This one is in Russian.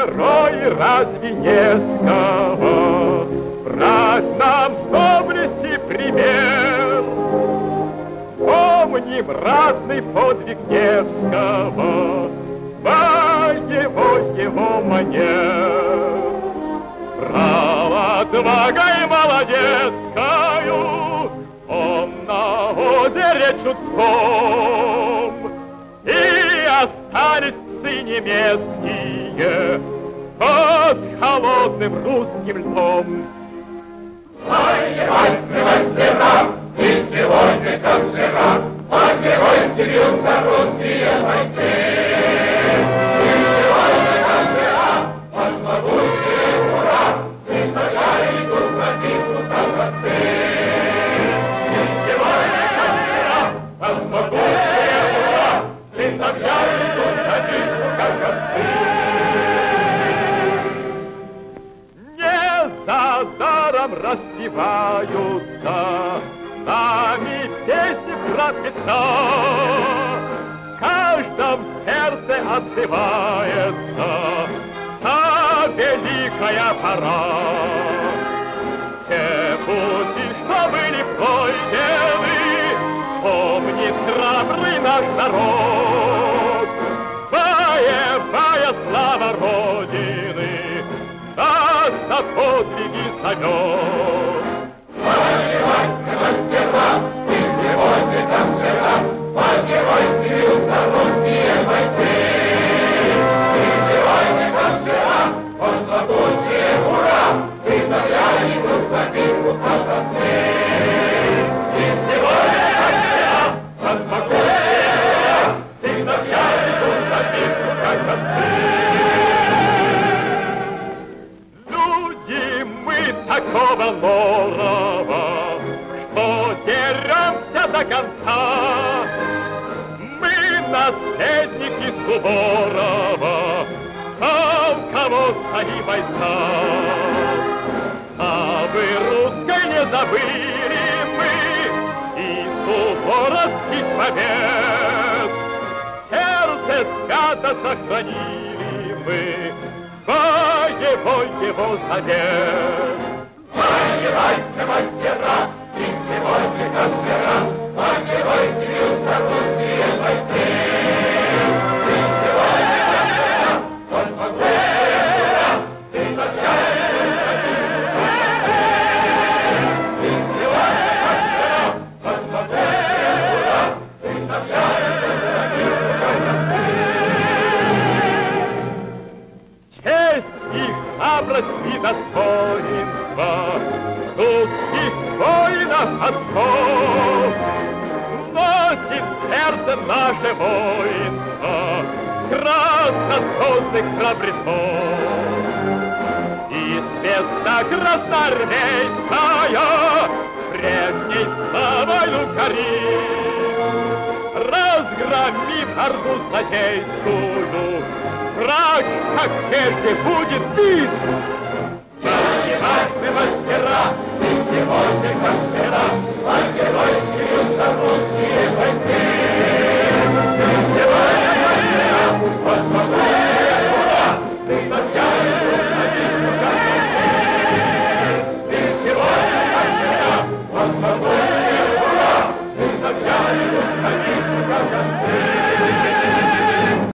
герои, разве не с кого брать нам доблести пример? Вспомним ратный подвиг Невского, его манер. Брал отвагой молодецкою он на озере Чудском, и остались псы немецкие под холодным русским льдом. Воевать мы мастера, и сегодня, как вчера, по-геройски бьются русские бойцы. И сегодня, как вчера, под могучие ура, сыновья идут на битву, как отцы. И сегодня, как вчера, под могучие ура, сыновья идут на битву, как отцы. Не за даром распеваются нами песни про Петра, в каждом сердце отзывается та великая пора. Все пути, что были пройдены, помнит храбрый наш народ. Боевая слава Родины нас на подвиги зовет. Воевать мы мастера, и сегодня, как вчера, по-геройски бьются русские бойцы. И сегодня, как вчера, под могучие ура, сыновья идут на битву, как отцы. И сегодня, как вчера, под могучие ура, сыновья идут на битву, как отцы. Люди мы такого лорова, что деремся до конца. Мы наследники Суворова, полководца и бойца. Славы русской не забыли мы и суворовских побед. В сердце свято сохранили мы боевой его завет. Воевать мы мастера, и сегодня, как вчера, по-геройски бьются русские бойцы. И сегодня, как вчера, под могучие ура, сыновья идут на битву, как отцы. И сегодня, как вчера, под могучие ура, сыновья идут на битву, как отцы. Честь и храбрость и достоинство русских воинов отцов носит в сердце наше воинство краснозвездных храбрецов. И звезда красноармейская прежней славою горит, разгромив орду злодейскую, враг, как прежде, будет бит. Воевать мы мастера, и сегодня, как вчера, по-геройски бьются русские бойцы.